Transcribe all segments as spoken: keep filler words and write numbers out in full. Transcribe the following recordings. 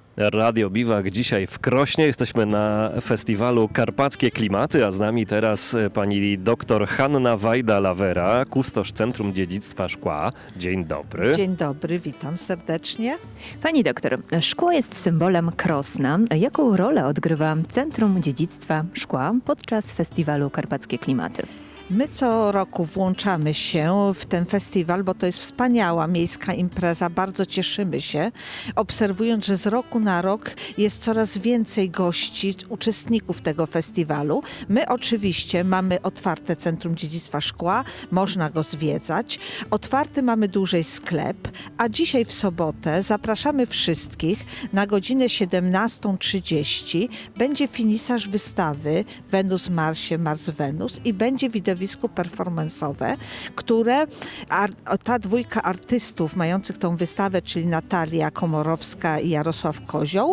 Radio Biwak dzisiaj w Krośnie. Jesteśmy na festiwalu Karpackie Klimaty, a z nami teraz pani doktor Hanna Wajda-Lawera, kustosz Centrum Dziedzictwa Szkła. Dzień dobry. Dzień dobry, witam serdecznie. Pani doktor, szkło jest symbolem Krosna. Jaką rolę odgrywa Centrum Dziedzictwa Szkła podczas festiwalu Karpackie Klimaty? My co roku włączamy się w ten festiwal, bo to jest wspaniała miejska impreza. Bardzo cieszymy się, obserwując, że z roku na rok jest coraz więcej gości, uczestników tego festiwalu. My oczywiście mamy otwarte Centrum Dziedzictwa Szkła, można go zwiedzać. Otwarty mamy dłużej sklep, a dzisiaj w sobotę zapraszamy wszystkich na godzinę siedemnastą trzydzieści. Będzie finisaż wystawy Wenus Marsie, Mars Wenus i będzie widowisko performance'owe, które ar, ta dwójka artystów mających tą wystawę, czyli Natalia Komorowska i Jarosław Kozioł,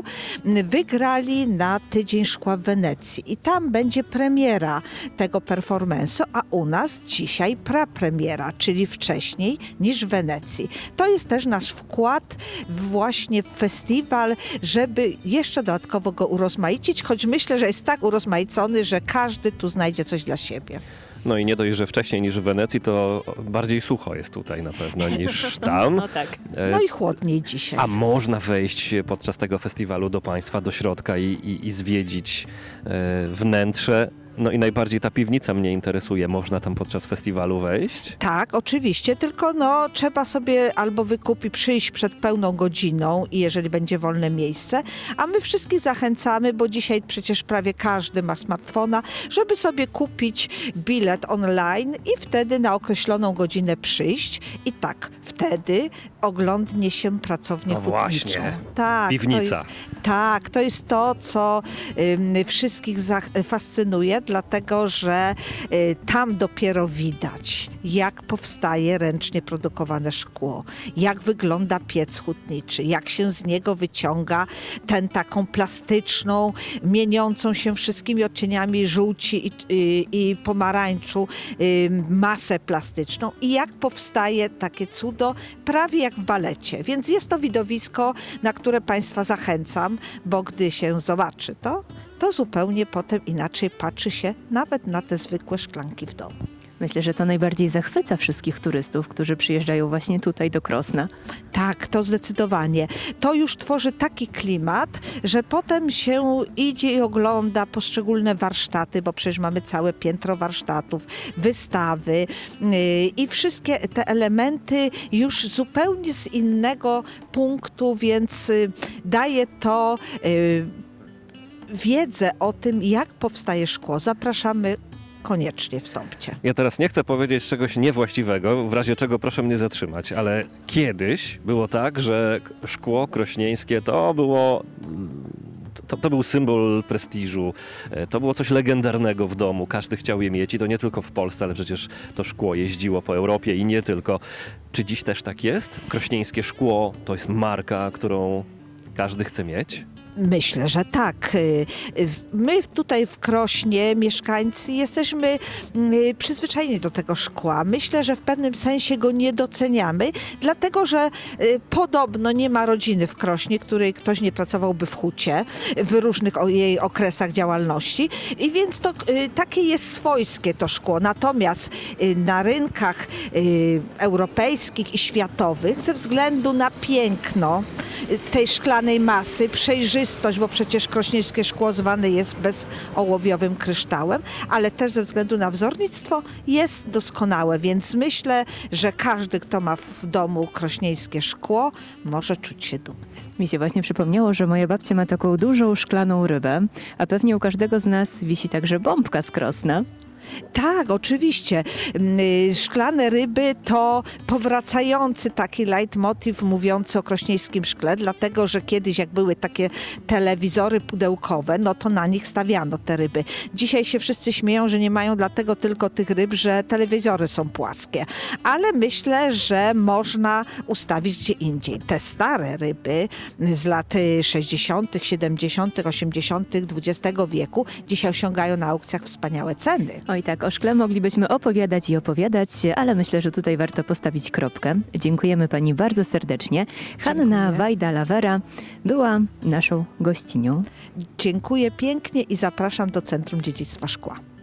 wygrali na Tydzień Szkła w Wenecji. I tam będzie premiera tego performance'u, a u nas dzisiaj prapremiera, czyli wcześniej niż w Wenecji. To jest też nasz wkład właśnie w festiwal, żeby jeszcze dodatkowo go urozmaicić, choć myślę, że jest tak urozmaicony, że każdy tu znajdzie coś dla siebie. No i nie dość, że wcześniej niż w Wenecji, to bardziej sucho jest tutaj na pewno niż tam. No tak. No i chłodniej dzisiaj. A można wejść podczas tego festiwalu do państwa, do środka i, i, i zwiedzić e, wnętrze. No i najbardziej ta piwnica mnie interesuje. Można tam podczas festiwalu wejść? Tak, oczywiście, tylko no trzeba sobie albo wykupić, przyjść przed pełną godziną i jeżeli będzie wolne miejsce, a my wszystkich zachęcamy, bo dzisiaj przecież prawie każdy ma smartfona, żeby sobie kupić bilet online i wtedy na określoną godzinę przyjść i tak, wtedy oglądnie się pracownię No hutniczą. właśnie, Tak, piwnica. To jest, tak, to jest to, co ym, wszystkich zach- fascynuje, dlatego że y, tam dopiero widać, jak powstaje ręcznie produkowane szkło, jak wygląda piec hutniczy, jak się z niego wyciąga tę taką plastyczną, mieniącą się wszystkimi odcieniami żółci i, i, i pomarańczu y, masę plastyczną i jak powstaje takie cudo, prawie jak w balecie. Więc jest to widowisko, na które Państwa zachęcam, bo gdy się zobaczy to, to zupełnie potem inaczej patrzy się nawet na te zwykłe szklanki w domu. Myślę, że to najbardziej zachwyca wszystkich turystów, którzy przyjeżdżają właśnie tutaj do Krosna. Tak, to zdecydowanie. To już tworzy taki klimat, że potem się idzie i ogląda poszczególne warsztaty, bo przecież mamy całe piętro warsztatów, wystawy yy, i wszystkie te elementy już zupełnie z innego punktu, więc yy, daje to yy, wiedzę o tym, jak powstaje szkło. Zapraszamy koniecznie, wstąpcie. Ja teraz nie chcę powiedzieć czegoś niewłaściwego, w razie czego proszę mnie zatrzymać, ale kiedyś było tak, że szkło krośnieńskie to było... To, to był symbol prestiżu, to było coś legendarnego w domu, każdy chciał je mieć i to nie tylko w Polsce, ale przecież to szkło jeździło po Europie i nie tylko. Czy dziś też tak jest? Krośnieńskie szkło to jest marka, którą każdy chce mieć? Myślę, że tak. My tutaj w Krośnie, mieszkańcy, jesteśmy przyzwyczajeni do tego szkła. Myślę, że w pewnym sensie go nie doceniamy, dlatego że podobno nie ma rodziny w Krośnie, której ktoś nie pracowałby w hucie w różnych jej okresach działalności. I więc to takie jest swojskie to szkło. Natomiast na rynkach europejskich i światowych ze względu na piękno tej szklanej masy, przejrzystość, bo przecież krośnieńskie szkło zwane jest bezołowiowym kryształem, ale też ze względu na wzornictwo jest doskonałe, więc myślę, że każdy, kto ma w domu krośnieńskie szkło, może czuć się dumny. Mi się właśnie przypomniało, że moja babcia ma taką dużą szklaną rybę, a pewnie u każdego z nas wisi także bombka z Krosna. Tak, oczywiście. Szklane ryby to powracający taki leitmotiv mówiący o krośnieńskim szkle, dlatego że kiedyś jak były takie telewizory pudełkowe, no to na nich stawiano te ryby. Dzisiaj się wszyscy śmieją, że nie mają dlatego tylko tych ryb, że telewizory są płaskie. Ale myślę, że można ustawić gdzie indziej. Te stare ryby z lat sześćdziesiątych, siedemdziesiątych, osiemdziesiątych dwudziestego wieku dzisiaj osiągają na aukcjach wspaniałe ceny. O Oj tak, o szkle moglibyśmy opowiadać i opowiadać, ale myślę, że tutaj warto postawić kropkę. Dziękujemy pani bardzo serdecznie. Hanna Dziękuję. Wajda-Lawera była naszą gościnią. Dziękuję pięknie i zapraszam do Centrum Dziedzictwa Szkła.